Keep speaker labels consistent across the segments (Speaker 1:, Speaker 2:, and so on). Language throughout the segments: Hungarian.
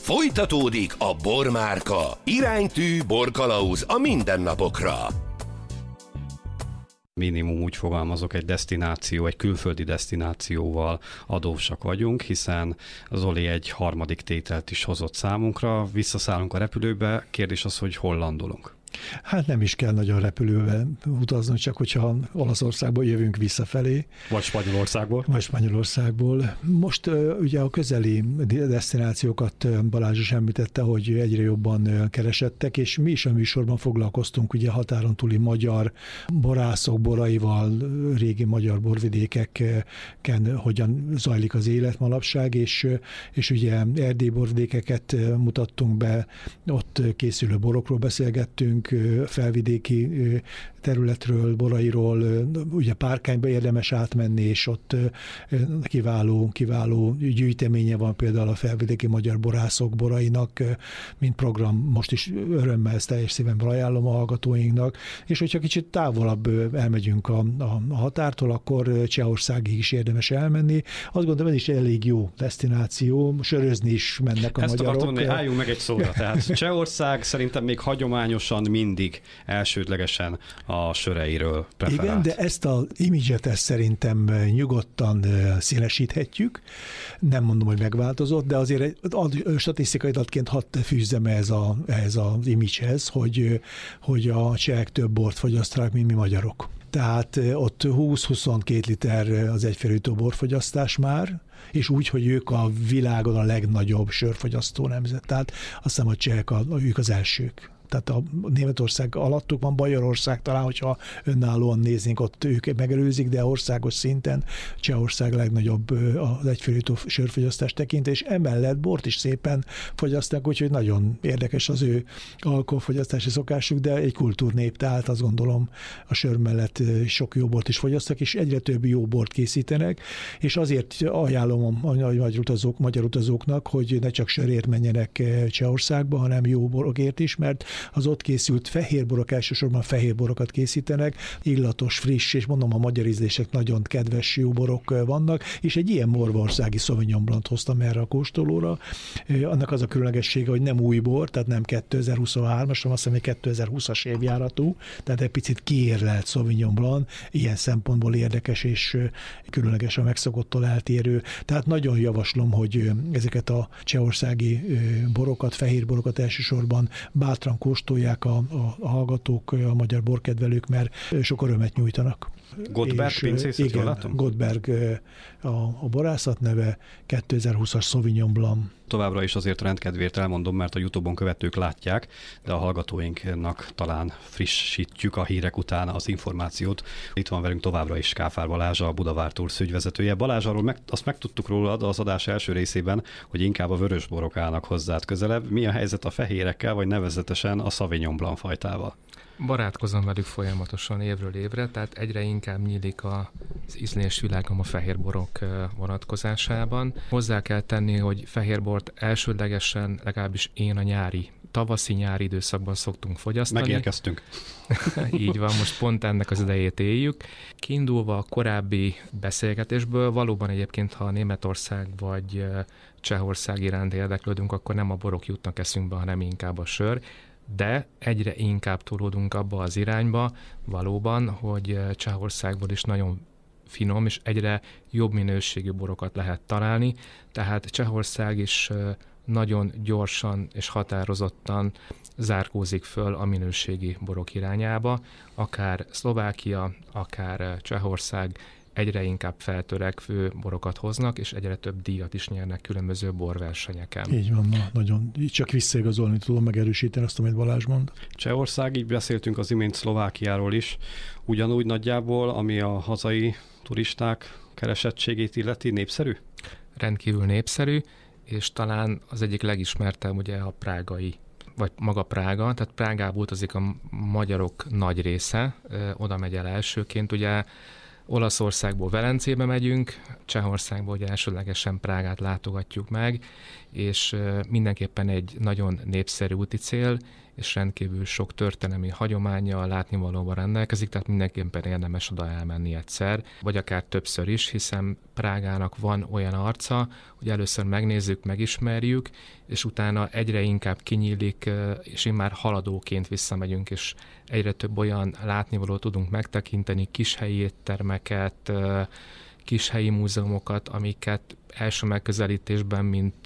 Speaker 1: Folytatódik a Bormárka. Iránytű borkalauz a mindennapokra.
Speaker 2: Minimum úgy fogalmazok, egy desztináció, egy külföldi desztinációval adósak vagyunk, hiszen Zoli egy harmadik tételt is hozott számunkra. Visszaszállunk a repülőbe, kérdés az, hogy hol landolunk.
Speaker 3: Hát nem is kell nagyon repülővel utazni, csak hogyha Olaszországból jövünk visszafelé.
Speaker 2: Vagy Spanyolországból.
Speaker 3: Most ugye a közeli desztinációkat Balázs is említette, hogy egyre jobban keresettek, és mi is a műsorban foglalkoztunk ugye határon túli magyar borászok boraival, régi magyar borvidékeken hogyan zajlik az élet manapság, és ugye erdélyi borvidékeket mutattunk be, ott készülő borokról beszélgettünk, felvidéki területről, borairól, ugye Párkányba érdemes átmenni, és ott kiváló gyűjteménye van például a felvidéki magyar borászok borainak, mint program, most is örömmel ezt teljes szívemből ajánlom a hallgatóinknak, és hogyha kicsit távolabb elmegyünk a határtól, akkor Csehországig is érdemes elmenni. Azt gondolom, ez is elég jó desztináció, sörözni is mennek a magyarok.
Speaker 2: Ezt akartam mondani, álljunk meg egy szóra. Tehát Csehország szerintem még hagyományosan mindig elsődlegesen a söreiről preferált.
Speaker 3: Igen, de ezt az imidzset szerintem nyugodtan színesíthetjük. Nem mondom, hogy megváltozott, de azért statisztikai adatként hadd fűzzem ehhez az imidzshez, hogy a csehek több bort fogyasztanak, mint mi magyarok. Tehát ott 20-22 liter az egyfőjutó borfogyasztás már, és úgy, hogy ők a világon a legnagyobb sörfogyasztó nemzet. Tehát azt hiszem, hogy csehek ők az elsők. Tehát a Németország alattuk van, Bajorország talán, hogyha önállóan néznénk, ott ők megelőzik, de országos szinten Csehország legnagyobb az egyfőjutó sörfogyasztást tekint, és emellett bort is szépen fogyasztanak, úgyhogy nagyon érdekes az ő alkoholfogyasztási szokásuk, de egy kultúrnép, tehát azt gondolom a sör mellett sok jó bort is fogyasztanak, és egyre több jó bort készítenek, és azért ajánlom a magyar utazóknak, hogy ne csak sörért menjenek Csehországba, hanem jó borokért is, mert az ott készült fehérborok, elsősorban fehérborokat készítenek, illatos, friss, és mondom, a magyar ízlések nagyon kedves jó borok vannak, és egy ilyen morvaországi Sauvignon Blanc hoztam erre a kóstolóra. Annak az a különlegessége, hogy nem új bor, tehát nem 2023-as, hanem azt hiszem, hogy 2020-as évjáratú, tehát egy picit kiérlelt Sauvignon Blanc, ilyen szempontból érdekes és különleges a megszokottól eltérő. Tehát nagyon javaslom, hogy ezeket a csehországi borokat, fehérborokat elsősorban bátran kóstolják a hallgatók, a magyar borkedvelők, mert sok örömet nyújtanak.
Speaker 2: Gottberg pincészet, jól látom?
Speaker 3: Gottberg a borászat neve, 2020-as Sauvignon Blanc.
Speaker 2: Továbbra is azért rendkedvéért elmondom, mert a YouTube-on követők látják, de a hallgatóinknak talán frissítjük a hírek után az információt. Itt van velünk továbbra is Káfár Balázs, a Budavár Tours ügyvezetője. Balázs, arról azt megtudtuk rólad az adás első részében, hogy inkább a vörösborok állnak hozzád közelebb. Mi a helyzet a fehérekkel, vagy nevezetesen a Sauvignon Blanc fajtával?
Speaker 4: Barátkozom velük folyamatosan évről évre, tehát egyre inkább nyílik az ízlésvilágom a fehérborok vonatkozásában. Hozzá kell tenni, hogy fehérbort elsődlegesen, legalábbis én a tavaszi-nyári időszakban szoktunk fogyasztani.
Speaker 2: Megérkeztünk.
Speaker 4: Így van, most pont ennek az idejét éljük. Kiindulva a korábbi beszélgetésből, valóban egyébként, ha Németország vagy Csehország iránt érdeklődünk, akkor nem a borok jutnak eszünkbe, hanem inkább a sör. De egyre inkább tolódunk abba az irányba valóban, hogy Csehországból is nagyon finom és egyre jobb minőségű borokat lehet találni, tehát Csehország is nagyon gyorsan és határozottan zárkózik föl a minőségi borok irányába, akár Szlovákia, akár Csehország egyre inkább feltörekvő borokat hoznak, és egyre több díjat is nyernek különböző borversenyeken.
Speaker 3: Így van, nagyon. Így csak visszaigazolni tudom, megerősíteni azt, amit Balázs mond.
Speaker 2: Csehország, így beszéltünk az imént Szlovákiáról is, ugyanúgy nagyjából, ami a hazai turisták keresettségét illeti, népszerű?
Speaker 4: Rendkívül népszerű, és talán az egyik legismertebb ugye a prágai, vagy maga Prága, tehát Prágából utazik a magyarok nagy része, oda megy el elsőként, ugye Olaszországból Velencébe megyünk, Csehországból ugye elsőlegesen Prágát látogatjuk meg, és mindenképpen egy nagyon népszerű úti cél, és rendkívül sok történelmi hagyománnyal, látnivalóval rendelkezik, tehát mindenképpen érdemes oda elmenni egyszer, vagy akár többször is, hiszen Prágának van olyan arca, hogy először megnézzük, megismerjük, és utána egyre inkább kinyílik, és immár haladóként visszamegyünk, és egyre több olyan látnivalót tudunk megtekinteni, kishelyi éttermeket, kishelyi múzeumokat, amiket első megközelítésben,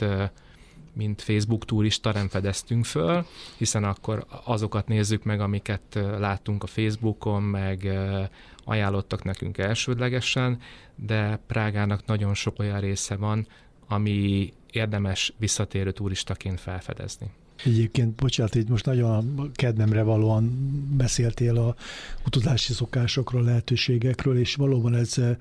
Speaker 4: mint Facebook turista nem fedeztünk föl, hiszen akkor azokat nézzük meg, amiket láttunk a Facebookon, meg ajánlottak nekünk elsődlegesen, de Prágának nagyon sok olyan része van, ami érdemes visszatérő turistaként felfedezni.
Speaker 3: Egyébként, bocsánat, így most nagyon kedvemre valóan beszéltél a utazási szokásokról, lehetőségekről, és valóban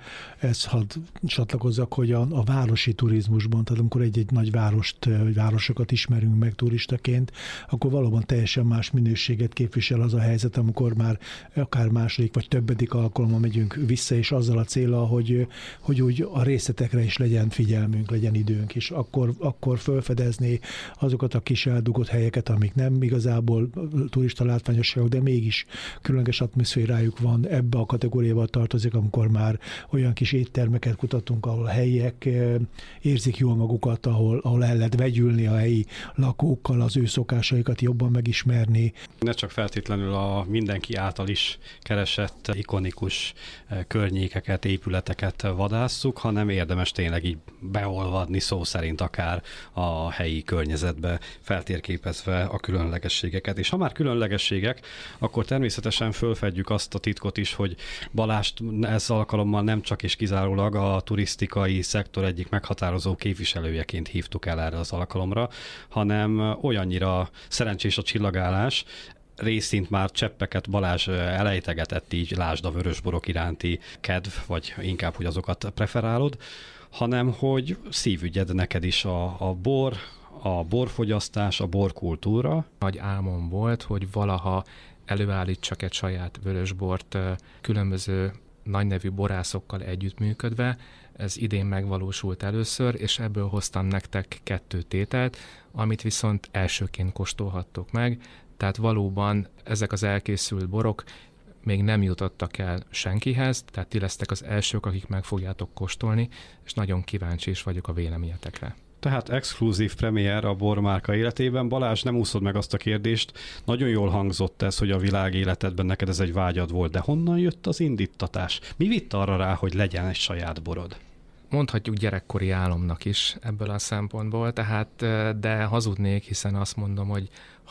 Speaker 3: ez hadd csatlakozzak, hogy a városi turizmusban, tehát amikor egy nagy várost, vagy városokat ismerünk meg turistaként, akkor valóban teljesen más minőséget képvisel az a helyzet, amikor már akár második vagy többedik alkalommal megyünk vissza, és azzal a céllal, hogy úgy a részletekre is legyen figyelmünk, legyen időnk, és akkor felfedezni azokat a kis eldugott helyeket, amik nem igazából turista látványosságok, de mégis különleges atmoszférájuk van, ebbe a kategóriába tartozik, amikor már olyan kis éttermeket kutatunk, ahol a helyiek érzik jól magukat, ahol el lehet vegyülni a helyi lakókkal, az ő szokásaikat jobban megismerni.
Speaker 2: Ne csak feltétlenül a mindenki által is keresett ikonikus környékeket, épületeket vadásszuk, hanem érdemes tényleg így beolvadni szó szerint akár a helyi környezetbe, feltérképezve a különlegességeket. És ha már különlegességek, akkor természetesen fölfedjük azt a titkot is, hogy Balást ez alkalommal nem csak és kizárólag a turisztikai szektor egyik meghatározó képviselőjeként hívtuk el erre az alkalomra, hanem olyannyira szerencsés a csillagállás, részint már cseppeket Balázs elejtegetett, így lásd a vörösborok iránti kedv, vagy inkább, hogy azokat preferálod, hanem hogy szívügyed neked is a bor, a borfogyasztás, a borkultúra.
Speaker 4: Nagy álmom volt, hogy valaha előállítsak egy saját vörösbort különböző nagynevű borászokkal együttműködve. Ez idén megvalósult először, és ebből hoztam nektek 2 tételt, amit viszont elsőként kóstolhattok meg. Tehát valóban ezek az elkészült borok még nem jutottak el senkihez, tehát ti lesztek az elsők, akik meg fogjátok kóstolni, és nagyon kíváncsi is vagyok a véleményetekre.
Speaker 2: Tehát exkluzív premier a bormárka életében. Balázs, nem úszod meg azt a kérdést. Nagyon jól hangzott ez, hogy a világ életedben neked ez egy vágyad volt, de honnan jött az indítatás? Mi vitt arra rá, hogy legyen egy saját borod?
Speaker 4: Mondhatjuk gyerekkori álomnak is ebből a szempontból, tehát, de hazudnék, hiszen azt mondom, hogy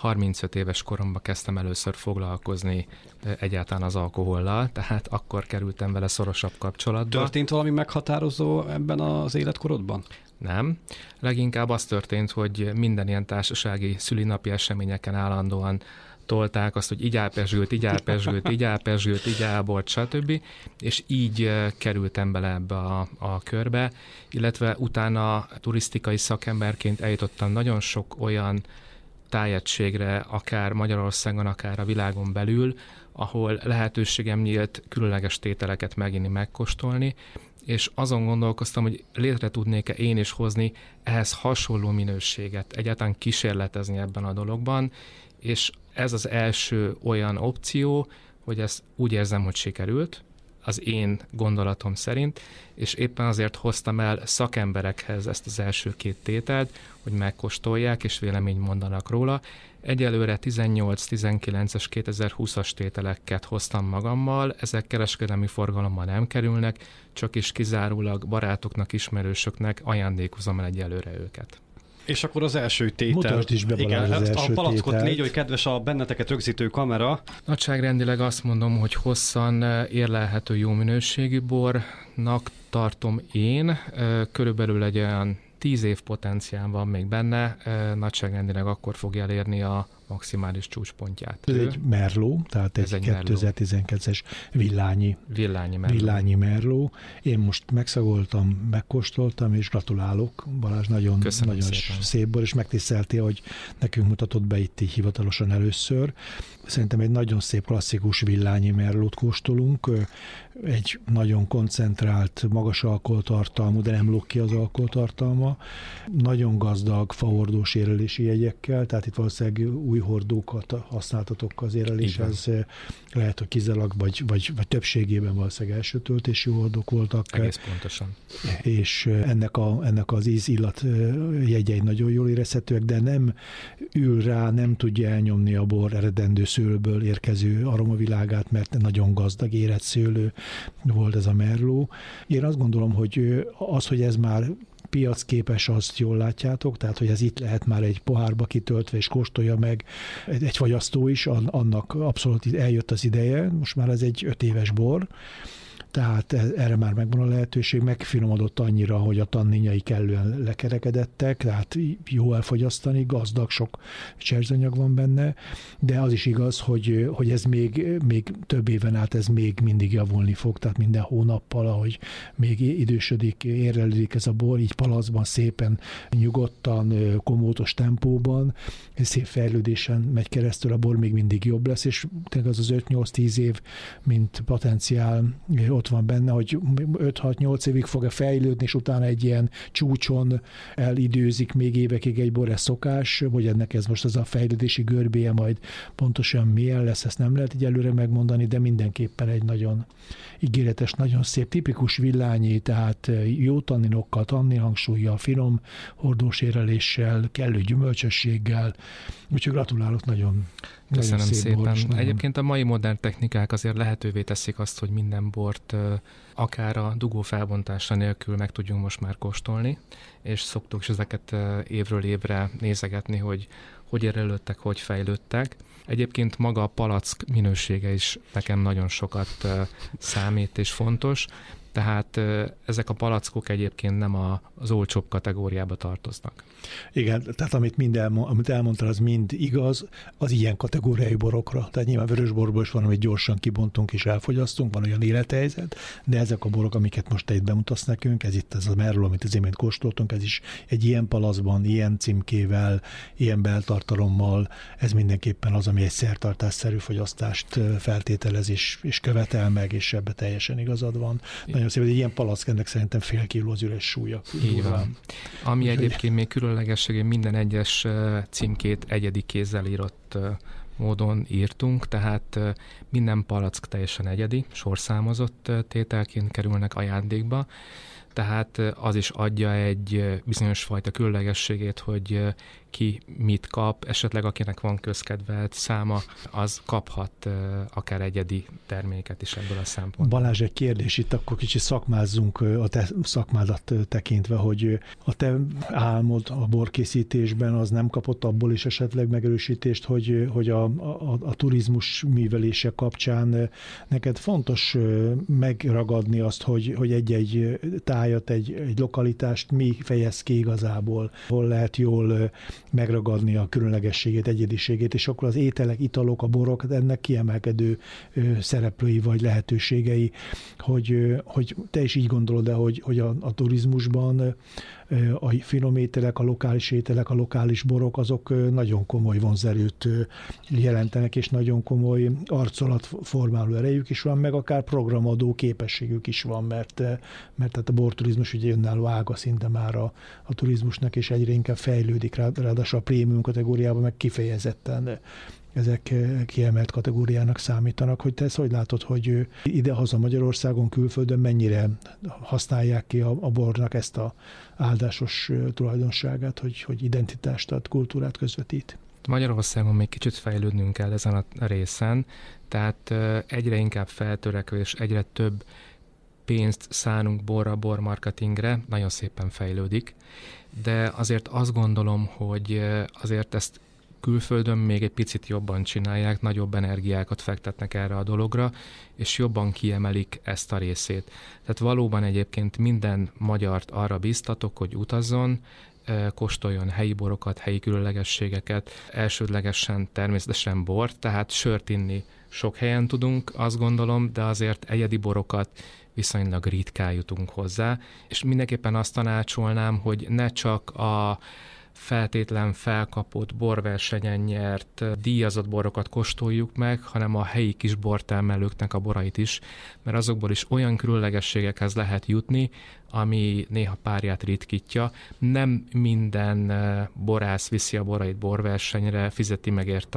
Speaker 4: 35 éves koromban kezdtem először foglalkozni egyáltalán az alkohollal, tehát akkor kerültem vele szorosabb kapcsolatba.
Speaker 2: Történt valami meghatározó ebben az életkorodban?
Speaker 4: Nem. Leginkább az történt, hogy minden ilyen társasági szülinapi eseményeken állandóan tolták azt, hogy így álpezsült, stb. És így kerültem bele ebbe a körbe, illetve utána turisztikai szakemberként eljutottam nagyon sok olyan tájegységre, akár Magyarországon, akár a világon belül, ahol lehetőségem nyílt különleges tételeket meginni, megkóstolni, és azon gondolkoztam, hogy létre tudnék-e én is hozni ehhez hasonló minőséget, egyáltalán kísérletezni ebben a dologban, és ez az első olyan opció, hogy ezt úgy érzem, hogy sikerült, az én gondolatom szerint, és éppen azért hoztam el szakemberekhez ezt az első 2 tételt, hogy megkóstolják és véleményt mondanak róla. Egyelőre 18-19-es 2020-as tételeket hoztam magammal, ezek kereskedelmi forgalommal nem kerülnek, csak is kizárólag barátoknak, ismerősöknek ajándékozom el egyelőre őket.
Speaker 2: És akkor az első tétel.
Speaker 3: Mutasd is be, Balázs, az első
Speaker 2: a palackot
Speaker 3: tételt.
Speaker 2: légy, hogy kedves a benneteket rögzítő kamera.
Speaker 4: Nagyságrendileg azt mondom, hogy hosszan érlelhető jó minőségű bornak tartom én. Körülbelül egy olyan 10 év potenciál van még benne, nagyságrendileg akkor fogja elérni a maximális csúcspontját.
Speaker 3: Ez egy Merlot, tehát egy 2012-es villányi Merlot. Én most megszagoltam, megkóstoltam, és gratulálok. Balázs, nagyon szép bor, és megtiszteltél, hogy nekünk mutatott be itt így hivatalosan először. Szerintem egy nagyon szép klasszikus villányi Merlotot kóstolunk, egy nagyon koncentrált, magas alkoholtartalmú, de nem lóg ki az alkoholtartalma. Nagyon gazdag, fahordós érlelési jegyekkel, tehát itt valószínűleg új hordókat használtatok az érreléshez. Lehet, hogy kizárólag vagy többségében valószínűleg első töltési hordók voltak.
Speaker 4: Egész pontosan.
Speaker 3: És ennek az íz-illat jegyei nagyon jól érezhetőek, de nem ül rá, nem tudja elnyomni a bor eredendő szőlőből érkező aromavilágát, mert nagyon gazdag érett szőlő volt ez a Merlot. Én azt gondolom, hogy az, hogy ez már piacképes, azt jól látjátok, tehát hogy ez itt lehet már egy pohárba kitöltve, és kóstolja meg egy fogyasztó is, annak abszolút eljött az ideje, most már ez egy 5 éves bor, tehát erre már megvan a lehetőség, megfinomodott annyira, hogy a tanninjai kellően lekerekedettek, tehát jó elfogyasztani, gazdag, sok cserzanyag van benne, de az is igaz, hogy ez még több éven át ez még mindig javulni fog, tehát minden hónappal, ahogy még idősödik, érlelődik ez a bor, így palacban szépen, nyugodtan, komótos tempóban, szép fejlődésen megy keresztül, a bor még mindig jobb lesz, és tényleg az 5-8-10 év, mint potenciál ott van benne, hogy 5-6-8 évig fog fejlődni, és utána egy ilyen csúcson elidőzik még évekig egy bor, ez szokás, hogy ennek ez most az a fejlődési görbéje majd pontosan milyen lesz, ezt nem lehet így előre megmondani, de mindenképpen egy nagyon ígéretes, nagyon szép, tipikus villányi, tehát jó tanninokkal, tanninhangsúllyal, finom hordós érreléssel, kellő gyümölcsösséggel, úgyhogy gratulálok, nagyon
Speaker 4: Köszönöm
Speaker 3: szép
Speaker 4: szépen.
Speaker 3: bor,
Speaker 4: Egyébként a mai modern technikák azért lehetővé teszik azt, hogy minden bort akár a dugó felbontása nélkül meg tudjunk most már kóstolni, és szoktuk is ezeket évről évre nézegetni, hogy érrelődtek, hogy fejlődtek. Egyébként maga a palack minősége is nekem nagyon sokat számít és fontos, tehát ezek a palackok egyébként nem az olcsóbb kategóriába tartoznak.
Speaker 3: Igen, tehát amit elmondtál, az mind igaz az ilyen kategóriai borokra. Tehát nyilván vörösborból is van, amit gyorsan kibontunk és elfogyasztunk, van olyan élethelyzet, de ezek a borok, amiket most te itt bemutatsz nekünk, ez itt ez a Merlot, amit az imént kóstoltunk, ez is egy ilyen palaszban, ilyen címkével, ilyen beltartalommal, ez mindenképpen az, ami egy szertartásszerű fogyasztást feltételez és követel meg, és ebbe teljesen igazad van. Nagyon szép, hogy egy ilyen palack, ennek szerintem fél kiló az üres súlya.
Speaker 4: Így van. Ami egyébként még különlegességén minden egyes címkét egyedi kézzel írott módon írtunk, tehát minden palack teljesen egyedi, sorszámozott tételként kerülnek ajándékba, tehát az is adja egy bizonyos fajta különlegességét, hogy ki mit kap, esetleg akinek van közkedvelt száma, az kaphat akár egyedi terméket is ebből a szempontból.
Speaker 3: Balázs, egy kérdés, itt akkor kicsit szakmázzunk a te szakmádat tekintve, hogy a te álmod a borkészítésben az nem kapott abból is esetleg megerősítést, hogy a turizmus művelése kapcsán neked fontos megragadni azt, hogy egy tájat, egy lokalitást mi fejez ki igazából, hol lehet jól megragadni a különlegességét, egyediségét, és akkor az ételek, italok, a borok, ennek kiemelkedő szereplői vagy lehetőségei, hogy te is így gondolod-e, hogy a turizmusban a finom ételek, a lokális ételek, a lokális borok, azok nagyon komoly vonzerőt jelentenek, és nagyon komoly arcolatformáló erejük is van, meg akár programadó képességük is van, mert tehát a borturizmus ugye önálló ága szinte már a turizmusnak, és egyre inkább fejlődik, ráadásul a prémium kategóriában meg kifejezetten ezek kiemelt kategóriának számítanak, hogy te ezt hogy látod, hogy idehaza Magyarországon, külföldön mennyire használják ki a bornak ezt a áldásos tulajdonságát, hogy identitást ad, kultúrát közvetít?
Speaker 4: Magyarországon még kicsit fejlődnünk kell ezen a részen, tehát egyre inkább feltörekvő és egyre több pénzt szánunk borra, bormarketingre, nagyon szépen fejlődik, de azért azt gondolom, hogy azért ezt külföldön még egy picit jobban csinálják, nagyobb energiákat fektetnek erre a dologra, és jobban kiemelik ezt a részét. Tehát valóban egyébként minden magyart arra bíztatok, hogy utazzon, kóstoljon helyi borokat, helyi különlegességeket, elsődlegesen természetesen bort, tehát sört inni sok helyen tudunk, azt gondolom, de azért egyedi borokat viszonylag ritkán jutunk hozzá, és mindenképpen azt tanácsolnám, hogy ne csak a feltétlen felkapott, borversenyen nyert, díjazott borokat kóstoljuk meg, hanem a helyi kis bortermelőknek a borait is, mert azokból is olyan különlegességekhez lehet jutni, ami néha párját ritkítja. Nem minden borász viszi a borait borversenyre, fizeti meg érte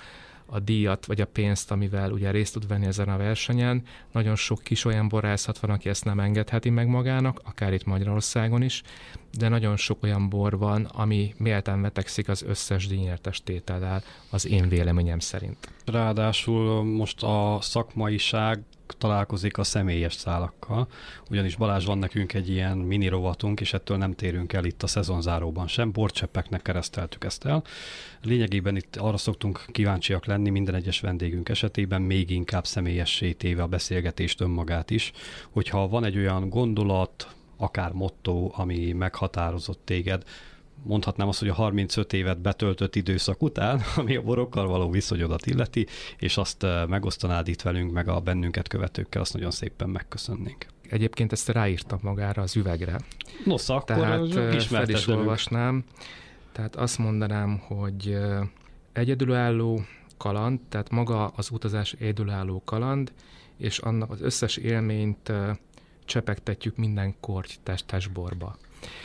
Speaker 4: a díjat, vagy a pénzt, amivel ugye részt tud venni ezen a versenyen. Nagyon sok kis olyan borászat van, aki ezt nem engedheti meg magának, akár itt Magyarországon is, de nagyon sok olyan bor van, ami méltán vetekszik az összes díjnyertes tétellel, az én véleményem szerint.
Speaker 2: Ráadásul most a szakmaiság találkozik a személyes szálakkal, ugyanis Balázs, van nekünk egy ilyen mini rovatunk, és ettől nem térünk el itt a szezonzáróban sem, borcseppeknek kereszteltük ezt el. Lényegében itt arra szoktunk kíváncsiak lenni minden egyes vendégünk esetében, még inkább személyessé téve a beszélgetést önmagát is, hogyha van egy olyan gondolat, akár motto, ami meghatározott téged, mondhatnám azt, hogy a 35 évet betöltött időszak után, ami a borokkal való viszonyodat illeti, és azt megosztanád itt velünk, meg a bennünket követőkkel, azt nagyon szépen megköszönnénk.
Speaker 4: Egyébként ezt ráírtam magára az üvegre.
Speaker 2: Nos, akkor
Speaker 4: tehát fel is olvasnám. Tehát azt mondanám, hogy egyedülálló kaland, tehát maga az utazás egyedülálló kaland, és annak az összes élményt csepegtetjük minden kortytás borba.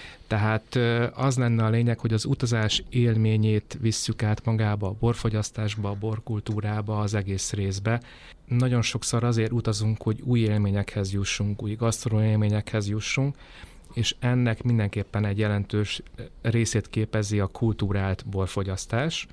Speaker 4: Tehát az lenne a lényeg, hogy az utazás élményét visszük át magába, a borfogyasztásba, a borkultúrába, az egész részbe. Nagyon sokszor azért utazunk, hogy új élményekhez jussunk, új gasztroélményekhez jussunk, és ennek mindenképpen egy jelentős részét képezi a kultúrált borfogyasztás,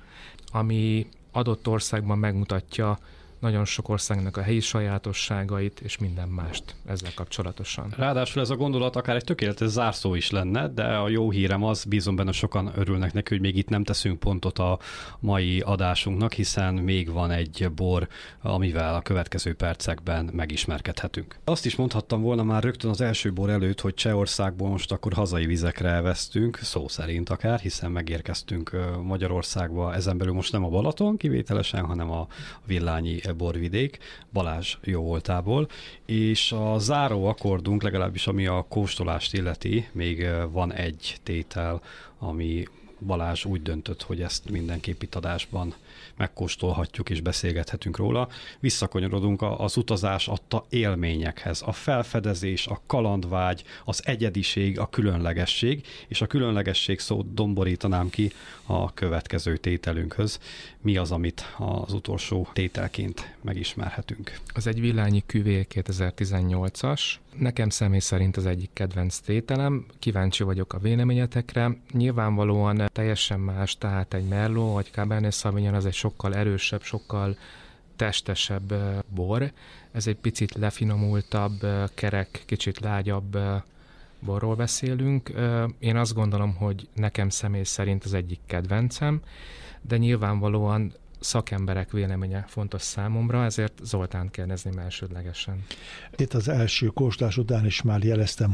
Speaker 4: ami adott országban megmutatja nagyon sok országnak a helyi sajátosságait, és minden mást ezzel kapcsolatosan.
Speaker 2: Ráadásul ez a gondolat akár egy tökéletes zárszó is lenne, de a jó hírem az, bízom benne, sokan örülnek neki, hogy még itt nem teszünk pontot a mai adásunknak, hiszen még van egy bor, amivel a következő percekben megismerkedhetünk. Azt is mondhattam volna már rögtön az első bor előtt, hogy Csehországból most akkor hazai vizekre vesztünk, szó szerint akár, hiszen megérkeztünk Magyarországba, ezen belül most nem a Balaton kivételesen, hanem a Villányi borvidék, Balázs jó voltából, és a záró akkordunk, legalábbis ami a kóstolást illeti, még van egy tétel, ami Balázs úgy döntött, hogy ezt mindenképp itt adásban megkóstolhatjuk és beszélgethetünk róla. Visszakanyarodunk az utazás adta élményekhez, a felfedezés, a kalandvágy, az egyediség, a különlegesség, és a különlegesség szót domborítanám ki a következő tételünkhöz. Mi az, amit az utolsó tételként megismerhetünk?
Speaker 4: Az egy Villányi Cuvée 2018-as. Nekem személy szerint az egyik kedvenc tételem. Kíváncsi vagyok a véleményetekre. Nyilvánvalóan teljesen más, tehát egy Merlot vagy Cabernet Sauvignon az egy sokkal erősebb, sokkal testesebb bor. Ez egy picit lefinomultabb, kerek, kicsit lágyabb borról beszélünk. Én azt gondolom, hogy nekem személy szerint az egyik kedvencem, de nyilvánvalóan szakemberek véleménye fontos számomra, ezért Zoltánt kérdezném elsődlegesen.
Speaker 3: Itt az első kóstolás után is már jeleztem,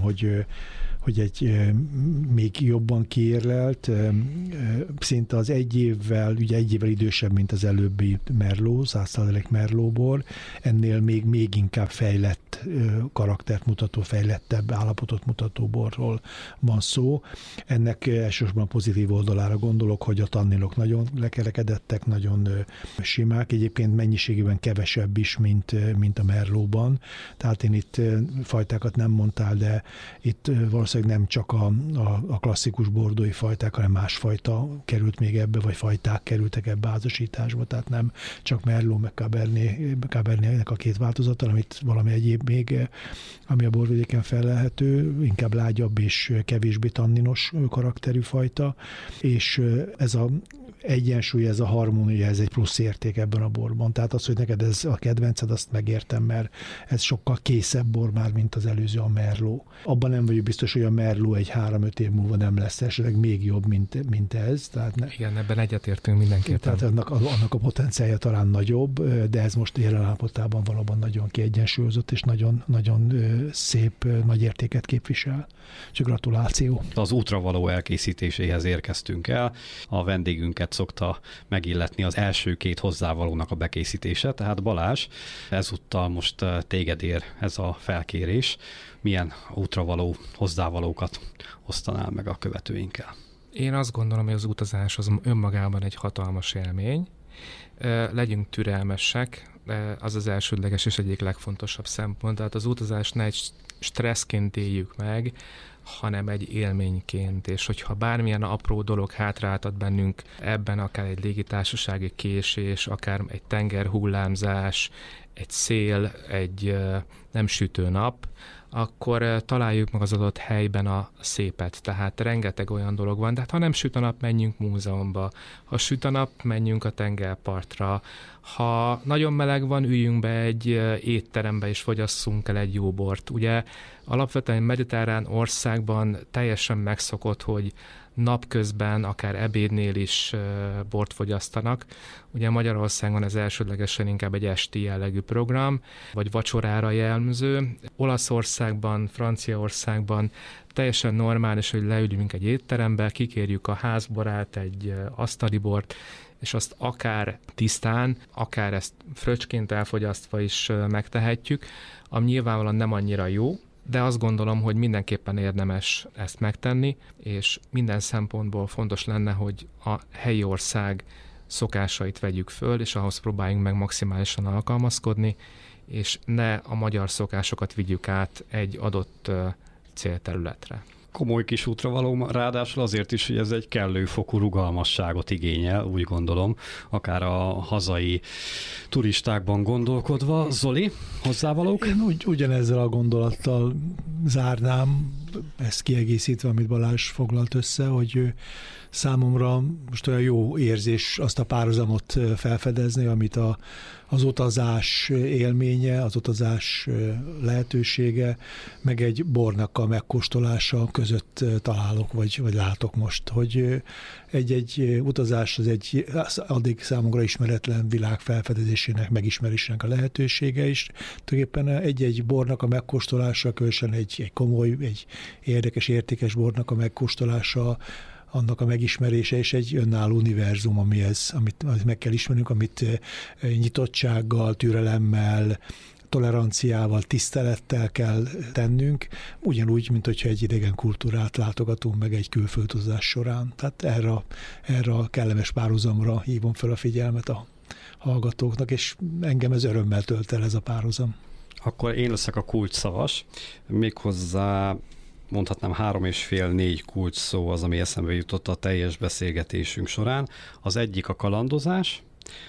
Speaker 3: hogy egy még jobban kiérlelt, szinte az egy évvel idősebb, mint az előbbi Merlot, 100% Merlot bor, ennél még inkább fejlett karaktert mutató, fejlettebb állapotot mutató borról van szó. Ennek elsősorban pozitív oldalára gondolok, hogy a tanninok nagyon lekerekedettek, nagyon simák, egyébként mennyiségében kevesebb is, mint a Merlotban. Tehát én itt fajtákat nem mondtál, de itt valószínűleg nem csak a klasszikus bordói fajták, hanem más fajta került még ebbe, vagy fajták kerültek ebbe házasításba, tehát nem csak Merlot meg Cabernetnek a két változata, hanem itt valami egyéb még, ami a borvidéken fellelhető, inkább lágyabb és kevésbé tanninos karakterű fajta, és ez a egyensúly, ez a harmónia, ez egy plusz érték ebben a borban. Tehát az, hogy neked ez a kedvenced, azt megértem, mert ez sokkal készebb bor már, mint az előző, a Merlot. Abban nem vagyok biztos, hogy a Merlot egy 3-5 év múlva nem lesz esetleg még jobb, mint ez. Tehát
Speaker 4: igen, ebben egyetértünk mindenképpen.
Speaker 3: Tehát annak a potenciálja talán nagyobb, de ez most jelen állapotában valóban nagyon kiegyensúlyozott, és nagyon, nagyon szép, nagy értéket képvisel. Csak gratuláció.
Speaker 2: Az útra való elkészítéséhez érkeztünk el. A vendégünket szokta megilletni az első két hozzávalónak a bekészítése. Tehát Balázs, ezúttal most téged ér ez a felkérés. Milyen útravaló hozzávalókat osztanál meg a követőinkkel?
Speaker 4: Én azt gondolom, hogy az utazás az önmagában egy hatalmas élmény. Legyünk türelmesek, az az elsődleges és egyik legfontosabb szempont. Tehát az utazást ne egy stresszként éljük meg, hanem egy élményként, és hogyha bármilyen apró dolog hátráltat bennünk ebben, akár egy légitársasági késés, akár egy tengerhullámzás, egy szél, egy nem sütő nap, akkor találjuk meg az adott helyben a szépet. Tehát rengeteg olyan dolog van, de hát ha nem süt a nap, menjünk múzeumba. Ha süt a nap, menjünk a tengerpartra. Ha nagyon meleg van, üljünk be egy étterembe és fogyasszunk el egy jó bort. Ugye alapvetően mediterrán országban teljesen megszokott, hogy napközben, akár ebédnél is bort fogyasztanak. Ugye Magyarországon ez elsődlegesen inkább egy esti jellegű program, vagy vacsorára jellemző. Olaszországban, Franciaországban teljesen normális, hogy leülünk egy étterembe, kikérjük a házbarát, egy asztali bort, és azt akár tisztán, akár ezt fröccsként elfogyasztva is megtehetjük, ami nyilvánvalóan nem annyira jó, de azt gondolom, hogy mindenképpen érdemes ezt megtenni, és minden szempontból fontos lenne, hogy a helyi ország szokásait vegyük föl, és ahhoz próbáljunk meg maximálisan alkalmazkodni, és ne a magyar szokásokat vigyük át egy adott célterületre.
Speaker 2: Komoly kis útra való, ráadásul azért is, hogy ez egy kellő fokú rugalmasságot igényel, úgy gondolom, akár a hazai turistákban gondolkodva. Zoli, hozzávalók?
Speaker 3: Én ugyanezzel a gondolattal zárnám, ezt kiegészítve, amit Balázs foglalt össze, hogy számomra most olyan jó érzés azt a párhuzamot felfedezni, amit az utazás élménye, az utazás lehetősége, meg egy bornak a megkóstolása között találok, vagy látok most, hogy egy utazás az addig számomra ismeretlen világ felfedezésének, megismerésének a lehetősége is. Tulajdonképpen egy bornak a megkóstolása, különösen egy komoly, egy érdekes, értékes bornak a megkóstolása, annak a megismerése és egy önálló univerzum, amit meg kell ismernünk, amit nyitottsággal, türelemmel, toleranciával, tisztelettel kell tennünk, ugyanúgy, mint hogyha egy idegen kultúrát látogatunk meg egy külföldutazás során. Tehát erre a kellemes párhuzamra hívom fel a figyelmet a hallgatóknak, és engem ez örömmel tölt el ez a párhuzam.
Speaker 2: Akkor én leszek a kulcsszavas, méghozzá mondhatnám 3,5-4 kulcs szó az, ami eszembe jutott a teljes beszélgetésünk során. Az egyik a kalandozás,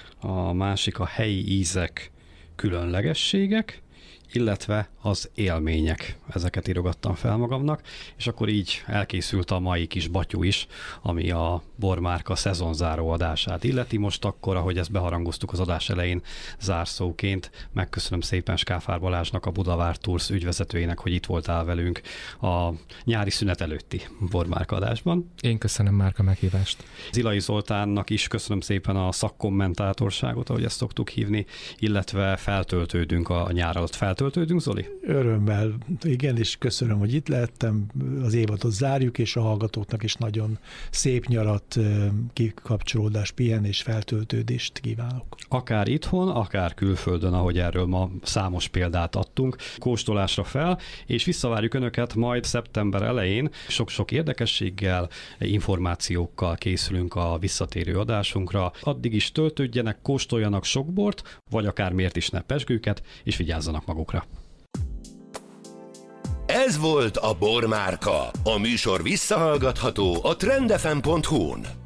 Speaker 2: a másik a helyi ízek, különlegességek, illetve az élmények. Ezeket írogattam fel magamnak, és akkor így elkészült a mai kis batyú is, ami a Bormárka szezonzáró adását illeti. Most akkor, ahogy ezt beharangoztuk az adás elején zárszóként, megköszönöm szépen Skáfár Balázsnak, a Budavár Tours ügyvezetőjének, hogy itt voltál velünk a nyári szünet előtti Bormárka adásban.
Speaker 4: Én köszönöm már a meghívást.
Speaker 2: Zilai Zoltánnak is köszönöm szépen a szakkommentátorságot, ahogy ezt szoktuk hívni, illetve feltöltődünk a nyár alatt. Feltöltődünk, Zoli?
Speaker 3: Örömmel, igen, és köszönöm, hogy itt lehettem, az évadot zárjuk, és a hallgatóknak is nagyon szép nyarat, kikapcsolódás, pihenés, feltöltődést kívánok.
Speaker 2: Akár itthon, akár külföldön, ahogy erről ma számos példát adtunk, kóstolásra fel, és visszavárjuk Önöket majd szeptember elején. Sok-sok érdekességgel, információkkal készülünk a visszatérő adásunkra. Addig is töltődjenek, kóstoljanak sok bort, vagy akár miért is ne pezsgőket, és vigyázzanak magukra.
Speaker 1: Ez volt a Bormárka. A műsor visszahallgatható a trendfm.hu-n.